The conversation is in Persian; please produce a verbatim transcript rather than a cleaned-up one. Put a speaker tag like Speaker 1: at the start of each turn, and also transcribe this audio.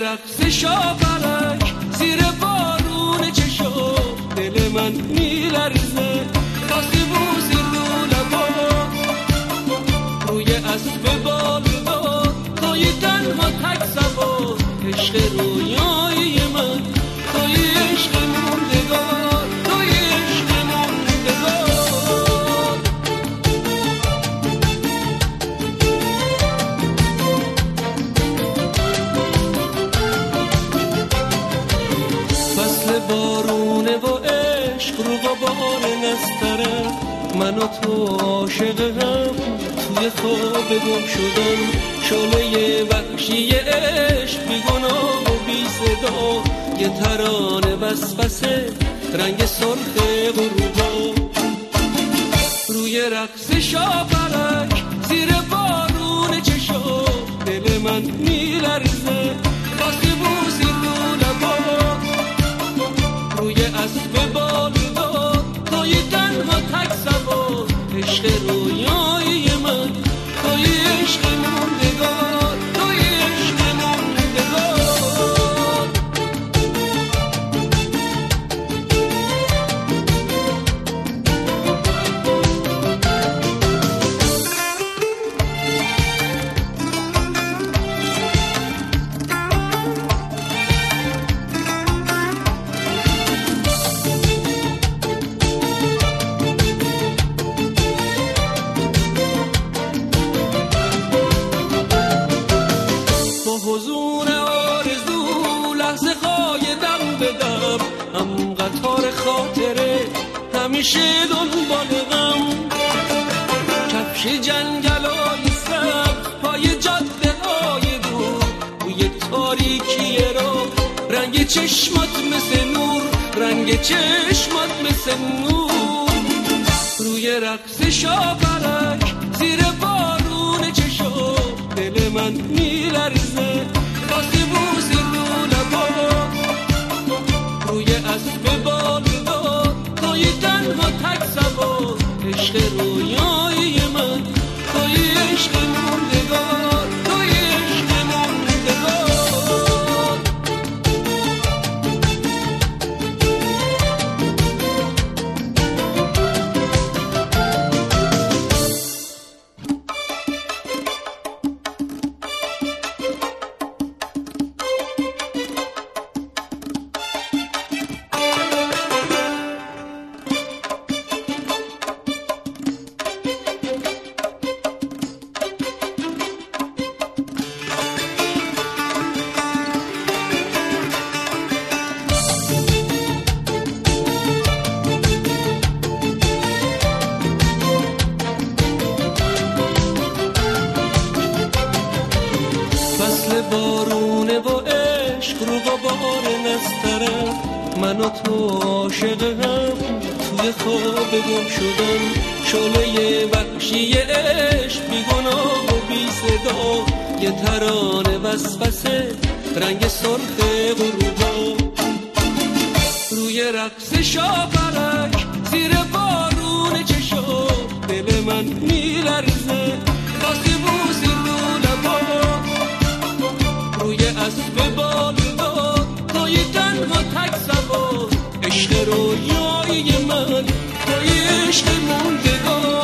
Speaker 1: رقص شاپرک زیر بارون چشم دل من میلرزه واسه بوسی رو لبا روی اسب بالدار توی تنها تک سوار عشق رویای من توی عشق موندگار توی عشق موندگار فصل بارونه و عشق رو غبار نستره من و تو عاشق هم توی خواب گم شدم شعله وحشی عشق بی گناه و بی صدا یه ترانه وسوسه رنگ سرخ غروبا روی رقص شاپرک زیر بارون چشم دل من میلرزه واسه بوسی رو لبا روی اسب بالدار توی تنها تک سوار عشق رویای من توی عشق موندگار توی عشق موندگار حضور آرزو لحظه های دم به دم هم قطار خاطره همیشه دنبال غم کفش جنگلای سبز پای جاده های دور روی تاریکی رو رنگ چشمات مثل نور رنگ چشمات مثل نور روی رقص شاپرک زیر بارون چشم دل من میلرزه واسه بوسی رو لبا روی اسب بالدار توی تنها تک سوار عشق رویای من توی عشق موندگار توی عشق موندگار فصل بارونه و عشق رو غبار نستره من و تو عاشق هم توی خواب گم شدم شعله وحشی عشق بی گناه و بی صدا یه ترانه وسوسه رنگ سرخ غروبا روی رقص شاپرک زیر بارون چشم دل من میلرزه واسه بوسی رو لبا روی اسب بالدار توی تنها تک سوار عشق رویای من توی عشق موندگار